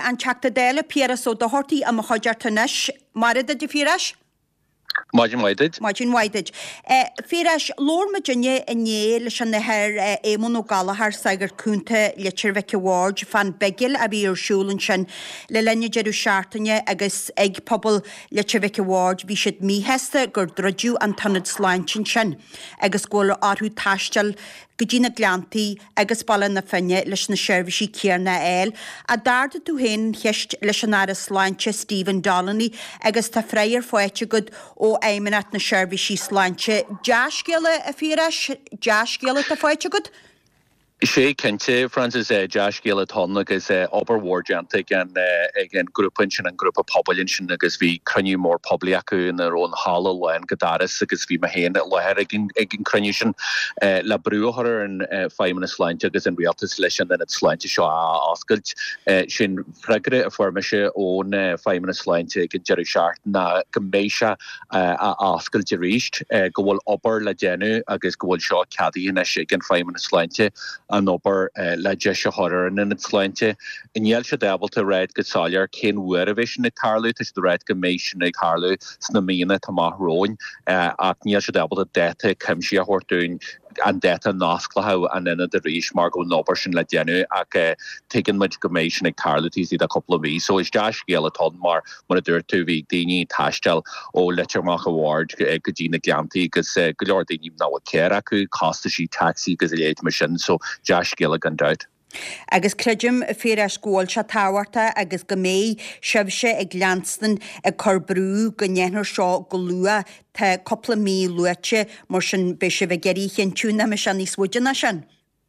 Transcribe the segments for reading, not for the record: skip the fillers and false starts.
an teachta déile Pieras ó do hortaí am choideartanis marad a de Firas? Margin Whited. Firas Lord Virginia in Yale leis an na her émon ó Galahar saigur cúnta letir veice ward fan begil a bhí ar siúlann sin le lenne jeú seaartaine agus ag pobl letir veice ward bhí siad míhesta gur drodú an tanad sláintin sin agus ggóla áthú taistal go dtína gleantaí agus ballan na finne leis na seirbhísí céarna éil a darda tú hen cheist leis an áras sláinte Stephen Donnelly agus tá freiar foiite good ó éimeanat na seirbhísí sláinte deascéile a Firas deascéile tá foiite good? Sé Kente Francis Josh Gillaton agus Ober Warjantic and again grúpin sin an grúpa poblin sin agus bhí cruniú mór pobli acu in ar ón hála lein godaras agus bhí mahéin leir agin cruniú sin le brúthar an feimena sláinte agus an rialtas leis an it sláinte seo ascailt sin fregre a formise ón feimena sláinte agin Jerry Shart na goméise a ascailt ríist go bhfuil obair le dénú agus go bhfuil seo cadí na sé agin feimena sláinte an obair le deise horar an in sláinte in dhéil se dabal a réid go sáilear cén uair a bheith sin ag Carlú is do réid go mééis sin ag Carlú sna mína tá máthróin ach níl se dabal a déta cimsí a hortún an deta nasclathe an inna de ríis mar go nóbar sin le dénú ach tuigeann muid go mééis sin ag Carlú iad a couple of ví, so is deis géalatón mar a dúir tú bhí daoine taistel ó letirmach a ward go dtína gleantaí agus go leor daoine ná a céir acu costa sí taxi agus a léad mar sin, so deis géala gan dát. Agus creidim Firas scóil se táhairta agus go mé sebhse ag gleanstan ag corbrú go nnéanar seo go lua tá coppla mí luite mar sin be se bheith geirí chin túna me sin níos wuideanna sin.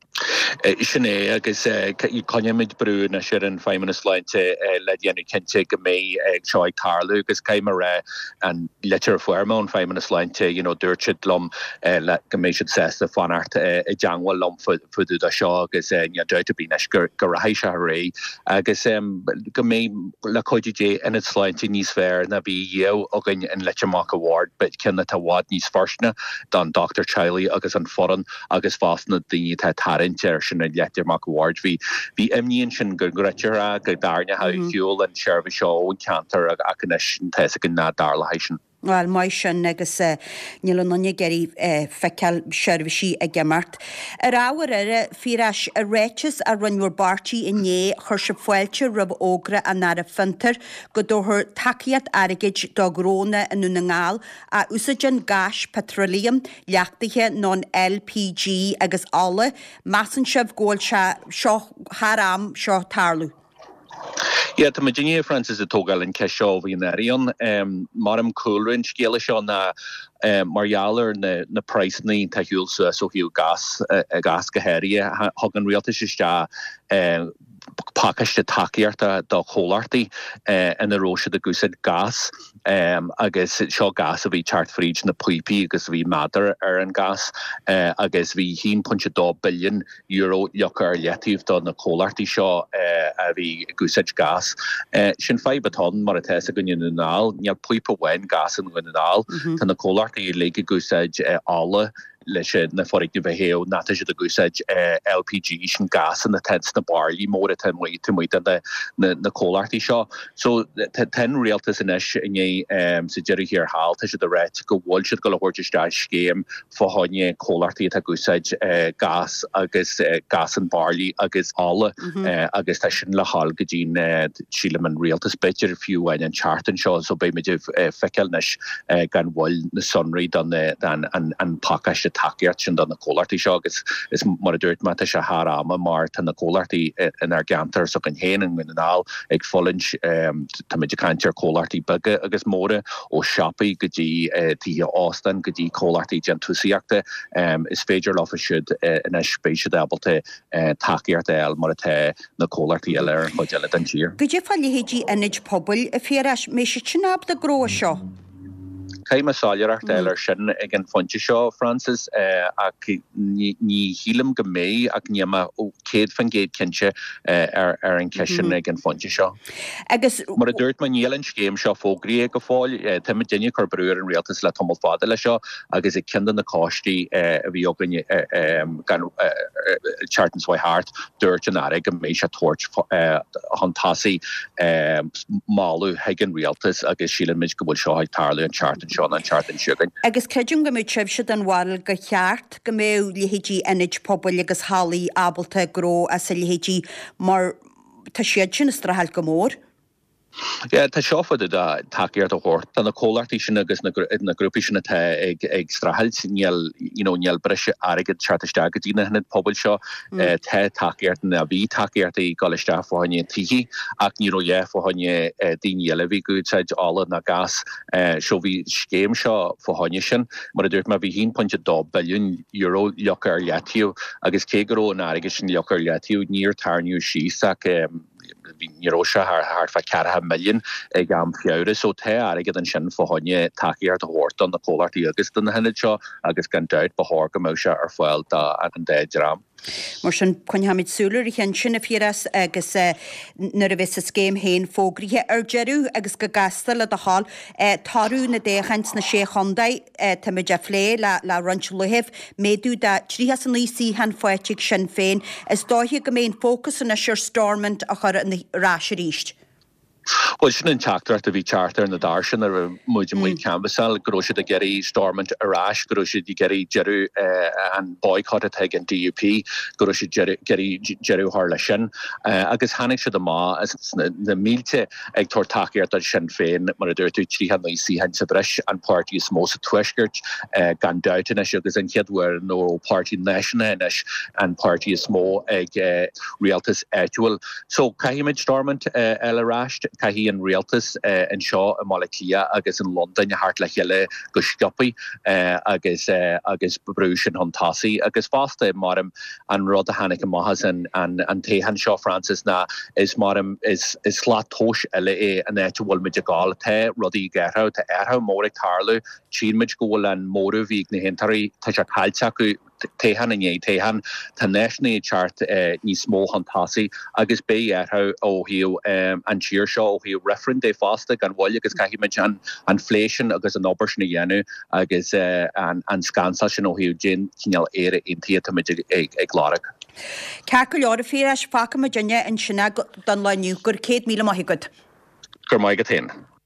Sinné agus conimid brú na sé an feimena sláinte le dhéanú cinnte go mé ag seo ag Carlú agus caiimar ré an letir fuarma an feimena sláinte dúirtid lom le go mééis sesta fanart i deanghil lom fudú a seo agus deirta bí gur rahéis a ré agus go mé le coidé ina sláinte níos fér na bhí dhéh agan an letirmach award, bet cinna tá bhád níos farsna don Dr. Chiley agus an foran agus fásna daoine tá tarin sin a letirmach award hí imníonn sin gur greitear a go darne ha fiúil an seirbhí seo an cantar a sin te go ná darlahéis sin. Well, mai sin agus níl nonne geirí feiceal seirbhísí a gemart. Ar áhar Firas a réitis a runúir bartí inné chur se foiilte rub ógra a nar a fintar go dóthir takeíad airigid do gróna in na ngáil a úsaidin gas petroleum leachtaithe non LPG agus alla masan sibh ggóil seo haram seo tarlú. Yeah, tá Virginia Francis a tógal in ceisio bhí narion marm coolrin scéala seo na marjaler na preisní taúil so hiú gas gohéirí hagan rialtas iste pakiste takeíarta do cholartaí in a róise de gúsid gas agus seo gas a bhí chartfríd na puipi agus bhí madar ar an gas agus bhí 1.2 billion euro leachar letíh do na cholartaí seo a bhí gúsid gas sin feibetón mar a te a gonne nál neal puipa wein gas an gonne nál tan na cholartaí le gúsid alla leis na forigh bhehéo nata sé a gúsid LPG sin gas an na tents na barlí mór ten mu na cholartaí seo. So ten réaltas inis inné sa Jerry hir hall te sé a réit go bhil siad go lehoirteiste scéim fáine cholartaí a gúsid gas agus gas an barlí agus alla agus tá sin le hall go dín síleman réaltas beidir fiúhain an chartan seo, so bé meidir feiceilnis gan bhil na sunraí an pakiste takeíart sin don na cholartaí seo agus is mar a dúirt mata se harama mar tan na cholartaí in ar gantar so an héanaan minál ag folinch tá meidir cantar cholartaí bige agus móra ó siapaí go dtí tí Austin go dtí cholartaí gentusiachta is féidir lá siúd in a spéisiad abalta takeíart eil mar a na cholartaí eile ar chuile den tír. Go dé fáilí hédí inid pobl a Firas mé sé sinab de gró seo? caiime sáileach eile sin ag an fonte seo Francis ach ní hílam go mé ach níama ó céad fan géad cinse ar an ceisian ag an fonte seo. Mar a dúirt man nílan scéim seo fógraí go fáil te dinne chu breúir an réaltas le tomol fáda lei seo agus ag cindan na cáistí a bhí gan Chartans Way Hart dúirt an aig go mééis se toirt hantásaí máú heag an réaltas agus sílan mid go bhfuil seo ag tarlaú an Chartan seo an Chartan siúgain. Agus creidirún go mé tribse an bháil go cheart go mé lihétí enid pobl agus hálaí ábalta gró a sa lihétí mar tá siad sin strathal go mór. Tá seofad a takeíart a hort an na cólartí sin agus na grúpi sin ag strahalt níl brise agad chartiste agad dína hennne pobl seo te takeíart na bhí takeíart í galiste fáinne tií ach ní roé fáinne daile bhí gúid alla na gas seo bhí scéim seo fáinne sin mar a dúirt ma bhí 1.2 billiún euro leachar letíú agus cégurró an agus sin leachar letíú níor tarniú síach Níró haar fa 4 milliún ag am fiúre so te agad an sin fáinne takeíart a hort an na cólartí agus den henne seo agus gan deit behar go se ar foiil an 10 gram. Mar sin chuinhamid súlar i chéan sin a firas agus nar a bheits a scéim héin fógrithe ar jeú agus go gastal a hall tarú na déchaint na sé chondaid táid a phlé le ranch luhih méadú de tríhas an lísí han foiitigh sin féin is dóthe go mén fócus na sir stormint a chur an ráise ríist. Well sin an teachtar a bhí charter na darsin ar muid canvasal groisiid a geirí stormint arás groisiid i geirí jeú an boycott ag an DUP groisiid geirí jeú haar lei sin agus hanig se má na mílte ag tor takeíart ar sin féin mar a dúirtú tríhan sí hen sa bris an party is mó a tuisgurt gan doutain agus an cheadhar nó party national an party is mó ag realtas actual so caiimiid stormint eile ráist caihí an realtas an seo a Malakia agus in London a hart le heile go scopi agus bebrúis an hantásaí agus fásta marm an rud a hanig mahas an téhan seo Francis na is marm is slátóis eile an bhfuil mid gáil te rudí gertha te mórig tarlu símid ggóil an móru víg na hintarí tá se caiilte go téhan an téhan tá national chart ní smó hantásaí agus bé ó hiú an tíir seo ó hiú referent é fásta gan bhil agus caiimiid an fléisian agus an obair na dhéanú agus an scansa sin ó hiú gin cinál éire intíad ag gláraach. Cear go leor a fír eis facha ma dinne an sinna don leniu gur 100,000 maithigad. Gur maigad 10.